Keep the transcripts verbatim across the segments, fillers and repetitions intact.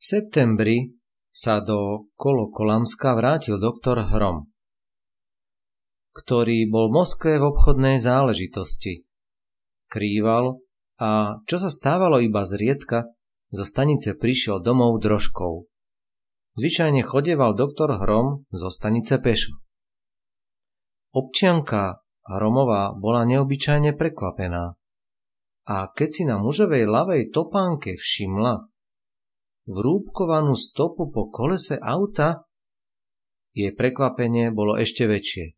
septembri sa do Kolokolamska vrátil doktor Hrom, ktorý bol v Moskve v obchodnej záležitosti. Krýval a, čo sa stávalo iba zriedka, zo stanice prišiel domov drožkou. Zvyčajne chodieval doktor Hrom zo stanice pešo. Občianka Hromová bola neobyčajne prekvapená a keď si na mužovej ľavej topánke všimla vrúbkovanú stopu po kolese auta, jej prekvapenie bolo ešte väčšie.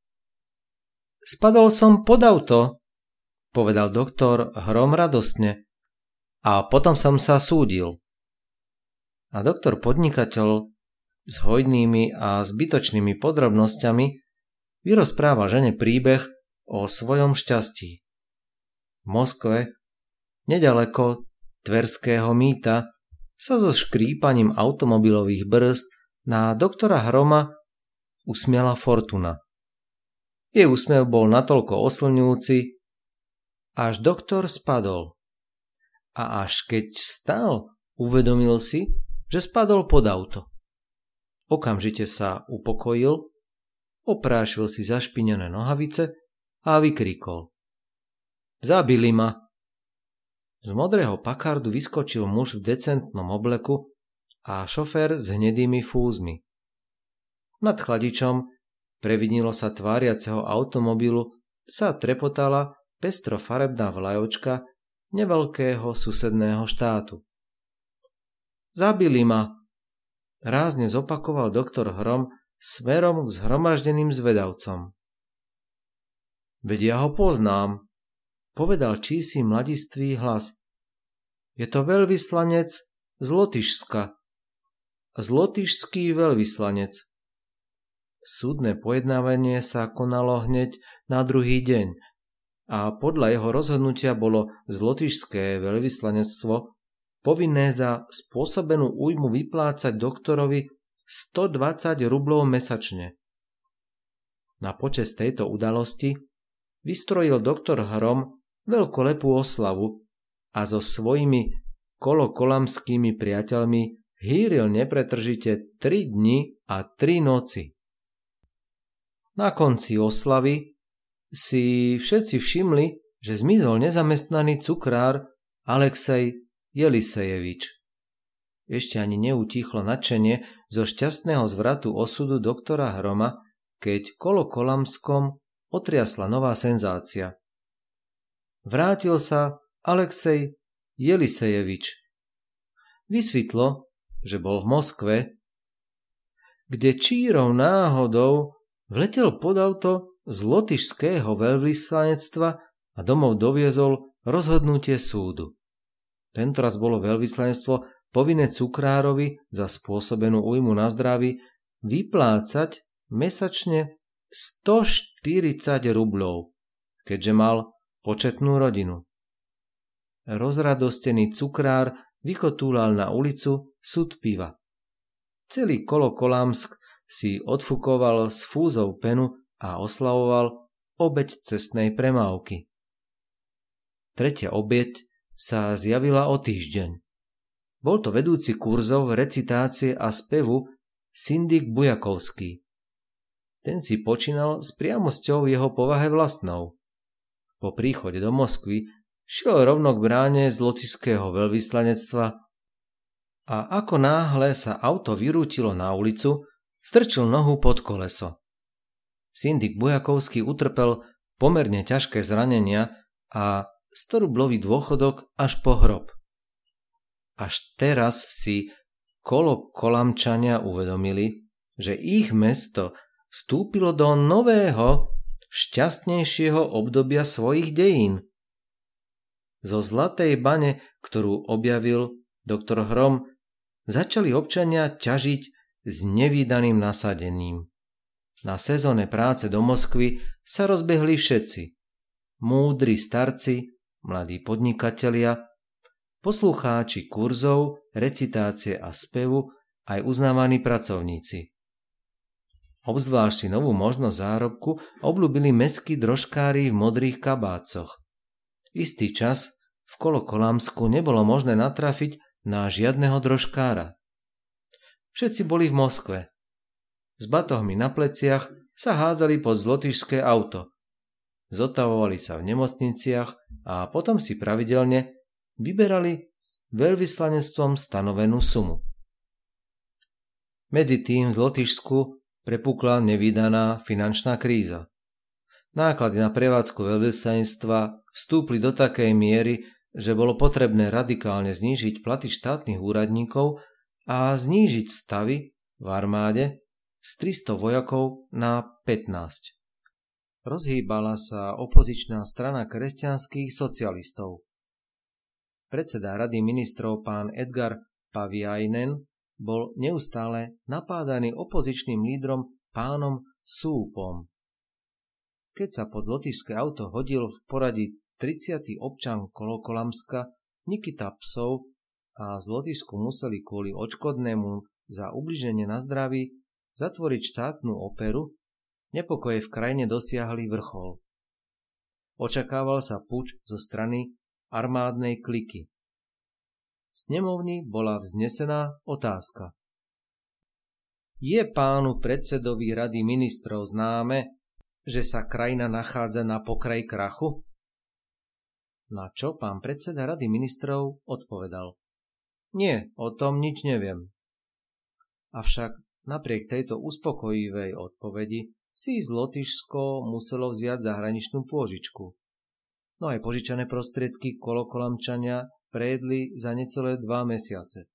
Spadol som pod auto, povedal doktor Hrom radostne, a potom som sa súdil. A doktor podnikateľ s hojnými a zbytočnými podrobnosťami vyrozprával žene príbeh o svojom šťastí. V Moskve, nedaleko Tverského mýta, sa so škrípaním automobilových brzd na doktora Hroma usmiala Fortuna. Jej úsmev bol natoľko oslňujúci, až doktor spadol. A až keď vstal, uvedomil si, že spadol pod auto. Okamžite sa upokojil, oprášil si zašpinené nohavice a vykríkol: Zabili ma! Z modrého Packardu vyskočil muž v decentnom obleku a šofér s hnedými fúzmi. Nad chladičom, previdnilo sa tváriaceho automobilu, sa trepotala pestrofarebná vlajočka neveľkého susedného štátu. Zabili ma! Rázne zopakoval doktor Hrom smerom k zhromaždeným zvedavcom. Veď ja ho poznám, povedal čísi mladistvý hlas. Je to veľvyslanec z Lotyšska. Zlotyšský veľvyslanec. Súdne pojednávanie sa konalo hneď na druhý deň a podľa jeho rozhodnutia bolo zlotyšské veľvyslanectvo povinné za spôsobenú újmu vyplácať doktorovi stodvadsať rublov mesačne. Na počesť tejto udalosti vystrojil doktor Hrom veľkolepú oslavu a so svojimi kolokolamskými priateľmi hýril nepretržite tri dni a tri noci. Na konci oslavy si všetci všimli, že zmizol nezamestnaný cukrár Alexej Jelisejevič. Ešte ani neutíchlo nadšenie zo šťastného zvratu osudu doktora Hroma, keď Kolokolamskom otriasla nová senzácia. Vrátil sa Alexej Jelisejevič. Vysvetlo, že bol v Moskve, kde čírou náhodou vletel pod auto z lotyšského veľvyslanectva a domov doviezol rozhodnutie súdu. Tentoraz bolo veľvyslanectvo povinné cukrárovi za spôsobenú újmu na zdraví vyplácať mesačne stoštyridsať rublov, keďže mal početnú rodinu. Rozradostený cukrár vykotúlal na ulicu sud piva. Celý Kolokolamsk si odfukoval z fúzov penu a oslavoval obeť cestnej premávky. Tretia obeť sa zjavila o týždeň. Bol to vedúci kurzov recitácie a spevu Syndik Bujakovský. Ten si počínal s priamosťou jeho povahe vlastnou. Po príchode do Moskvy šiel rovno k bráne z lotyšského veľvyslanectva a ako náhle sa auto vyrútilo na ulicu, strčil nohu pod koleso. Syndik Bujakovský utrpel pomerne ťažké zranenia a storublový dôchodok až po hrob. Až teraz si Kolokolamčania uvedomili, že ich mesto vstúpilo do nového, šťastnejšieho obdobia svojich dejín. Zo zlatej bane, ktorú objavil doktor Hrom, začali občania ťažiť s nevídaným nasadením. Na sezóne práce do Moskvy sa rozbehli všetci. Múdri starci, mladí podnikatelia, poslucháči kurzov, recitácie a spevu, aj uznávaní pracovníci. Obzvlášť si novú možnosť zárobku obľúbili mestskí drožkári v modrých kabácoch. Istý čas v Kolokolamsku nebolo možné natrafiť na žiadneho drožkára. Všetci boli v Moskve. S batohmi na pleciach sa hádzali pod zlotyšské auto. Zotavovali sa v nemocniciach a potom si pravidelne vyberali veľvyslanectvom stanovenú sumu. Medzi tým v Lotyšsku prepukla nevídaná finančná kríza. Náklady na prevádzku veľvyslanectva vstúpli do takej miery, že bolo potrebné radikálne znížiť platy štátnych úradníkov a znížiť stavy v armáde z tristo vojakov na pätnásť. Rozhýbala sa opozičná strana kresťanských socialistov. Predseda Rady ministrov pán Edgar Paviainen bol neustále napádaný opozičným lídrom pánom Súpom. Keď sa pod zlotyšské auto hodil v poradí tridsiaty občan Kolokolamska Nikita Psov a z Lotyšsku museli kvôli odškodnému za ubliženie na zdraví zatvoriť štátnu operu, nepokoje v krajine dosiahli vrchol. Očakával sa puč zo strany armádnej kliky. V snemovni bola vznesená otázka. Je pánu predsedovi Rady ministrov známe, že sa krajina nachádza na pokraji krachu? Na čo pán predseda Rady ministrov odpovedal. Nie, o tom nič neviem. Avšak napriek tejto uspokojivej odpovedi si Zlotyšsko muselo vziať zahraničnú pôžičku. No aj požičané prostriedky Kolokolamčania prejedli za necelé dva mesiace.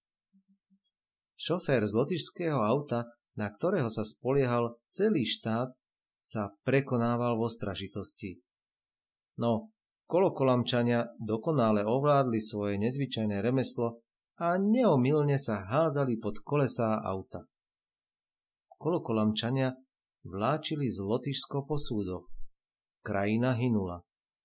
Šofér z lotyšského auta, na ktorého sa spoliehal celý štát, sa prekonával vo stražitosti. No, Kolokolamčania dokonale ovládli svoje nezvyčajné remeslo a neomylne sa hádzali pod kolesá auta. Kolokolamčania vláčili Zlotyšsko po súdoch. Krajina hynula.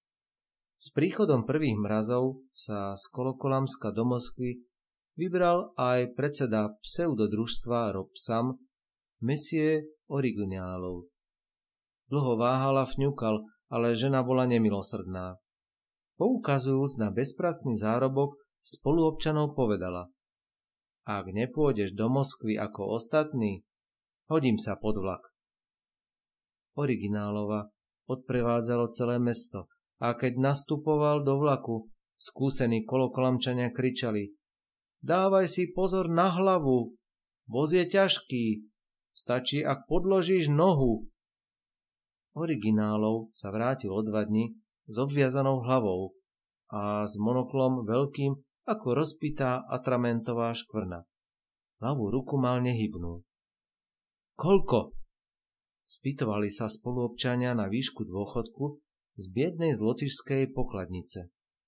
S príchodom prvých mrazov sa z Kolokolamska do Moskvy vybral aj predseda pseudodružstva Robsam, Messie Originálov. Dlho váhal a fňukal, ale žena bola nemilosrdná. Poukazujúc na bezpracný zárobok, spoluobčanov povedala: Ak nepôjdeš do Moskvy ako ostatní, hodím sa pod vlak. Originálova odprevádzalo celé mesto a keď nastupoval do vlaku, skúsení Kolokolamčania kričali: Dávaj si pozor na hlavu, voz je ťažký, stačí, ak podložíš nohu. Originálov sa vrátil o dva dni s obviazanou hlavou a s monoklom veľkým ako rozpitá atramentová škvrna. Ľavú ruku mal nehybnú. Koľko? Spýtovali sa spoluobčania na výšku dôchodku z biednej zlotyšskej pokladnice.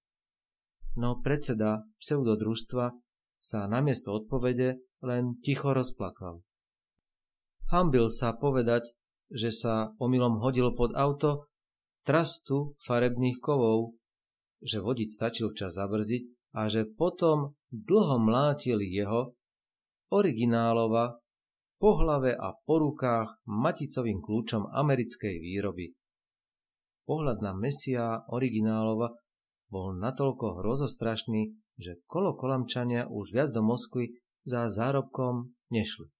No predseda pseudodružstva sa namiesto odpovede len ticho rozplakal. Hanbil sa povedať, že sa omylom hodil pod auto trastu farebných kovov, že vodič stačil včas zabrzdiť a že potom dlho mlátili jeho, Originálova, po hlave a po rukách maticovým kľúčom americkej výroby. Pohľad na Messia Originálova bol natoľko hrozostrašný, že Kolokolamčania už viac do Moskvy za zárobkom nešli.